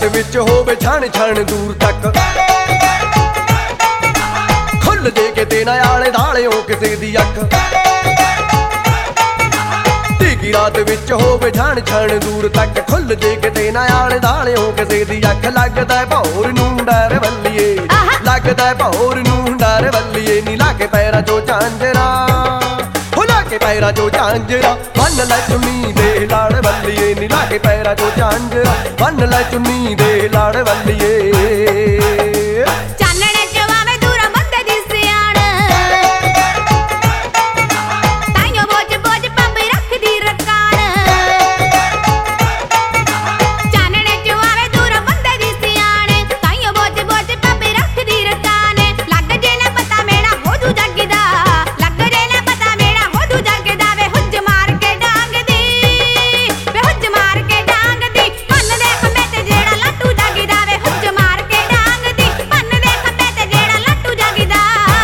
ਵਿੱਚ ਹੋਵੇ ਛਣ ਛਣ ਦੂਰ ਤੱਕ ਖੁੱਲ ਜੇ ਕਿਤੇ ਨਾ ਆਲੇ ਦਾਲਿਓ ਕਿਸੇ ਦੀ ਅੱਖ ਢੀਗੀ ਰਾਤ ਵਿੱਚ ਹੋਵੇ ਛਣ ਛਣ ਦੂਰ ਤੱਕ ਖੁੱਲ ਜੇ ਕਿਤੇ ਨਾ ਆਲੇ ਦਾਲਿਓ ਕਿਸੇ ਦੀ ਅੱਖ ਲੱਗਦਾ ਭੌਰ ਨੂੰ ਡਰ ਵੱਲੀਏ ਲੱਗਦਾ ਭੌਰ ਨੂੰ ਡਰ ਵੱਲੀਏ ਨੀ ਲਾ ਕੇ ਪੈਰਾਂ ਚੋਂ ਝਾਂਜਰਾ ਕੇ ਪੈਰਾਂ ਚੋਂ ਝਾਂਜਰਾ ਬੰਨ ਲੈ ਚੁੰਨੀ ਦੇ ਲਾੜ ਵੱਲੀਏ ਨੀ ਲਾ ਕੇ ਪੈਰਾਂ ਚੋਂ ਝਾਂਜਰਾ ਬੰਨ ਲੈ ਚੁੰਨੀ ਦੇ ਲਾੜ ਵੱਲੀਏ ਚਾਨਣੇ ਚ ਆਵੇ ਦੂਰੋਂ ਬੰਦੇ ਦੀ ਸਿਆਣ ਤਾਈਓ ਬੋਝ ਬੋਝ ਪੰਬ ਰੱਖਦੀ ਰਕਾਨ ਚਾਨਣੇ ਚ ਆਵੇ ਦੂਰੋਂ ਬੰਦੇ ਦੀ ਸਿਆਣ ਤਾਈਓ ਬੋਝ ਬੋਝ ਪੰਬ ਰੱਖਦੀ ਰਕਾਨ ਲੱਗ ਜੇ ਨਾ ਪਤਾ ਮੇਰਾ ਹੋ ਜੂ ਜੱਗਦਾ ਲੱਗ ਜੇ ਨਾ ਪਤਾ ਮੇਰਾ ਹੋ ਜੂ ਜੱਗਦਾ ਵੇ ਹੁੱਜ ਮਾਰ ਕੇ ਡਾਂਗ ਦੀ ਵੇ ਹੁੱਜ ਮਾਰ ਕੇ ਡਾਂਗ ਦੀ ਪੰਨ ਦੇ ਖੰਬੇ ਤੇ ਜਿਹੜਾ ਲੱਟੂ ਜੱਗਦਾ ਵੇ ਹੁੱਜ ਮਾਰ ਕੇ ਡਾਂਗ ਦੀ ਪੰਨ ਦੇ ਖੰਬੇ ਤੇ ਜਿਹੜਾ ਲੱਟੂ ਜੱਗਦਾ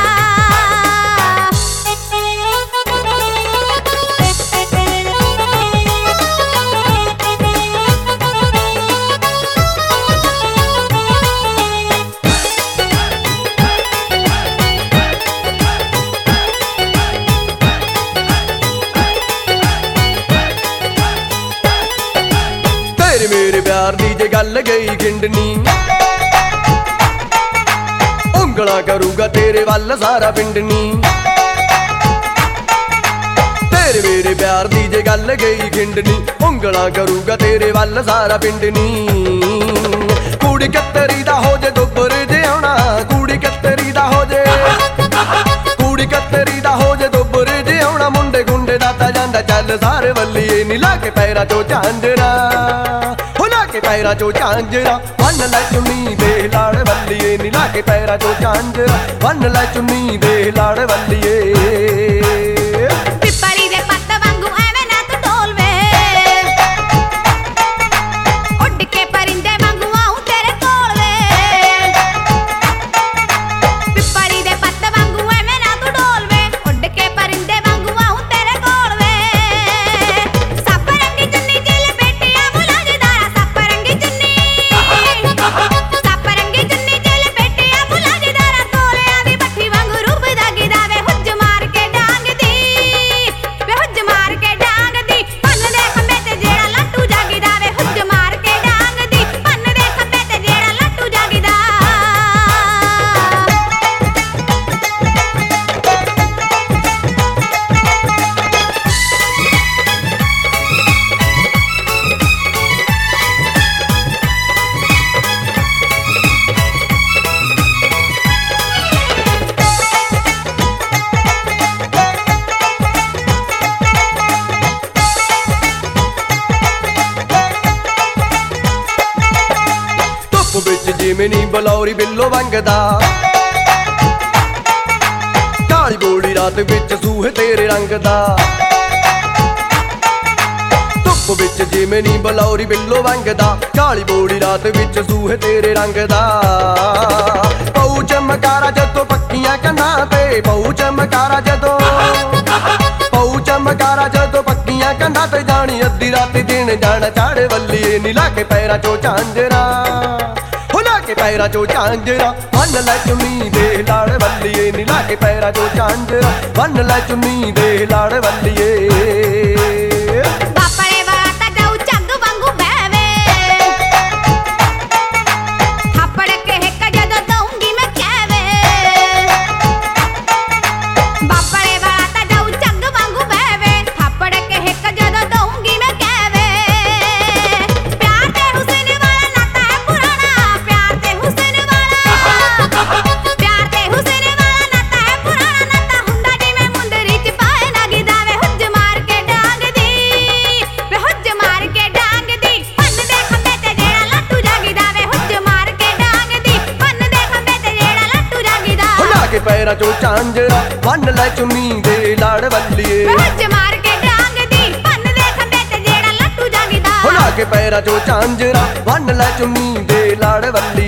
ਤੇਰੇ ਮੇਰੇ ਪਿਆਰ ਦੀ ਜੇ ਗੱਲ ਗਈ ਗਿੰਡਨੀ ਉਂਗਲਾਂ ਕਰੂਗਾ ਤੇਰੇ ਵੱਲ ਸਾਰਾ ਪਿੰਡਨੀ ਤੇਰੇ ਮੇਰੇ ਪਿਆਰ ਦੀ ਜੇ ਗੱਲ ਗਈ ਗਿੰਡਨੀ ਉਂਗਲਾਂ ਕਰੂਗਾ ਤੇਰੇ ਵੱਲ ਸਾਰਾ ਪਿੰਡਨੀ ਕੁੜੀ ਕੱਤਰੀ ਦਾ ਹੋ ਜੇ ਦੁੱਬਰ ਜੇ ਆਉਣਾ ਕੁੜੀ ਕੱਤਰੀ ਦਾ ਹੋ ਜੇ ਕੁੜੀ ਕੱਤਰੀ ਦਾ ਹੋ ਜੇ ਦੁੱਬਰ ਜੇ ਆਉਣਾ ਮੁੰਡੇ ਗੁੰਡੇ ਦਾ ਤਾਂ ਜਾਂਦਾ ਚੱਲ ਸਾਰੇ ਵੱਲੀਏ ਨੀ ਲਾ ਕੇ ਪੈਰਾਂ ਚੋਂ ਝਾਂਜਰਾ ਕੇ ਪੈਰਾਂ ਚੋਂ ਝਾਂਜਰਾ ਬੰਨ ਲੈ ਚੁੰਨੀ ਦੇ ਲਾੜ ਵੱਲੀਏ ਨੀ ਲਾ ਕੇ ਪੈਰਾਂ ਚੋਂ ਝਾਂਜਰਾ ਬੰਨ ਲੈ ਚੁੰਨੀ ਦੇ ਲਾੜ ਵੱਲੀਏ ਪਿੱਪਲੀ ਦੇ ਪੱਤ ਵਾਂਗੂ ਐਵੇਂ ਨਾ ਤੂੰ ਢੋਲ ਵੇ ਉੱਡ ਕੇ ਪਰਿੰਦੇ ਵਾਂਗੂ ਆਉਂ ਤੇਰੇ ਕੋਲ ਵੇ ਪਿੱਪਲੀ ਦੇ ਪੱਤ ਵਾਂਗੂ ਐਵੇਂ ਨਾ ਤੂੰ ਢੋਲ ਵੇ ਉੱਡ ਕੇ ਪਰਿੰਦੇ ਵਾਂਗੂ ਆਉਂ ਤੇਰੇ ਕੋਲ ਵੇ ਸੱਪ ਰੰਗੀ ਚੁੰਨੀ ਚ ਲਪੇਟਿਆ ਮੁਲਾਜਦਾਰਾ ਸੱਪ ਰੰਗੀ ਚੁੰਨੀ ਚ ਲਪੇਟਿਆ ਮੁਲਾਜਦਾਰਾ ਤੋਲਿਆਂ ਦੀ ਬੱਠੀ ਵਾਂਗੂ ਰੂਪ ਦਾਗੀਦਾ ਵੇ ਹੁੱਜ ਮਾਰ ਕੇ ਡਾਂਗ ਦੀ ਵੇ ਹੁੱਜ ਮਾਰ ਕੇ ਡਾਂਗ ਦੀ ਪੰਨ ਦੇ ਖੰਬੇ ਤੇ ਜਿਹੜਾ ਲੱਟੂ ਜਾਗੀਦਾ ਵੇ ਹੁੱਜ ਮਾਰ ਕੇ ਡਾਂਗ ਦੀ ਪੰਨ ਦੇ ਖੰਬੇ ਤੇ ਜਿਹੜਾ ਲੱਟੂ ਜਾਗੀਦਾ ਧੁੱਪ ਵਿੱਚ ਜਿਵੇਂ ਨੀ ਬਲੌਰੀ ਬਿੱਲੋ ਵੰਗਦਾ ਕਾਲੀ ਬੋੜੀ ਰਾਤ ਵਿੱਚ ਸੂਹੇ ਤੇਰੇ ਰੰਗ ਦਾ ਧੁੱਪ ਵਿੱਚ ਜਿਵੇਂ ਨੀ ਬਲੌਰੀ ਬਿੱਲੋ ਵੰਗਦਾ ਕਾਲੀ ਬੋੜੀ ਰਾਤ ਵਿੱਚ ਸੂਹੇ ਤੇਰੇ ਰੰਗ ਦਾ ਪਊ ਚਮਕਾਰਾ ਜਦੋਂ ਪੱਕੀਆਂ ਕੰਨਾਂ ਤੇ ਪਊ ਚਮਕਾਰਾ ਜਦੋਂ ਪਊ ਚਮਕਾਰਾ ਜਦੋਂ ਪੱਕੀਆਂ ਕੰਨਾਂ ਤੇ ਜਾਣੀ ਅੱਧੀ ਰਾਤ ਦਿਨ ਜਾਣਾ ਚਾੜੇ ਵੱਲੀਏ ਨੀ ਲਾ ਕੇ ਪੈਰਾਂ ਚੋਂ ਝਾਂਜਰਾ ਕੇ ਪੈਰਾਂ ਚੋਂ ਝਾਂਜਰਾ ਬੰਨ ਲੈ ਚੁੰਨੀ ਦੇ ਲਾੜ ਵੱਲੀਏ ਨੀ ਲਾ ਕੇ ਪੈਰਾਂ ਚੋਂ ਝਾਂਜਰਾ ਬੰਨ ਲੈ ਚੁੰਨੀ ਦੇ ਲਾੜ ਵੱਲੀਏ ਬਾਪਰੇ ਵਾਲਾ ਤਾਂ ਜਾਊ ਝੱਗ ਵਾਂਗੂ ਬਹਿਵੇ ਥਾਪੜ ਕੇ ਹਿੱਕ ਜਦੋਂ ਦਊਂਗੀ ਮੈਂ ਕਹਿਵੇ ਬਾਪਰੇ ਵਾਲਾ ਤਾਂ ਜਾਊ ਝੱਗ ਵਾਂਗੂ ਬਹਿਵੇ ਥਾਪੜ ਕੇ ਹਿੱਕ ਜਦੋਂ ਦਊਂਗੀ ਮੈਂ ਕਹਿਵੇ ਪਿਆਰ ਤੇ ਹੁਸਨ ਵਾਲਾ ਨਾਤਾ ਹੈ ਪੁਰਾਣਾ ਪਿਆਰ ਤੇ ਹੁਸਨ ਵਾਲਾ ਨਾਤਾ ਹੈ ਪੁਰਾਣਾ ਨਾਤਾ ਹੁੰਦਾ ਜਿਵੇਂ ਮੁੰਦਰੀ ਚ ਪਾਏ ਲੱਗਦਾ ਵੇ ਹੁੱਜ ਮਾਰ ਕੇ ਡਾਂਗ ਦੀ ਵੇ ਹੁੱਜ ਮਾਰ ਕੇ ਡਾਂਗ ਦੀ ਪੰਨ ਦੇ ਖੰਬੇ ਤੇ ਜਿਹੜਾ ਲੱਟੂ ਜਾਗੀਦਾ ਵੇ ਹੁੱਜ ਮਾਰ ਕੇ ਡਾਂਗ ਦੀ ਪੰਨ ਦੇ ਖੰਬੇ ਤੇ ਜਿਹੜਾ ਲੱਟੂ ਜਾਗੀਦਾ ਲਾ ਕੇ ਪੈਰਾਂ ਚੋਂ ਝਾਂਜਰਾ ਬੰਨ ਲੈ ਚੁੰਨੀ ਦੇ ਲਾੜ ਵੱਲੀਏ ਵੇ ਹੁੱਜ ਮਾਰ ਕੇ ਡਾਂਗ ਦੀ ਪੰਨ ਦੇ ਖੰਬੇ ਤੇ ਜਿਹੜਾ ਲੱਟੂ ਜਾਗੀਦਾ ਲਾ ਕੇ ਪੈਰਾਂ ਚੋਂ ਝਾਂਜਰਾ ਬੰਨ ਲੈ ਚੁੰਨੀ ਦੇ ਲਾੜ ਵੱਲੀਏ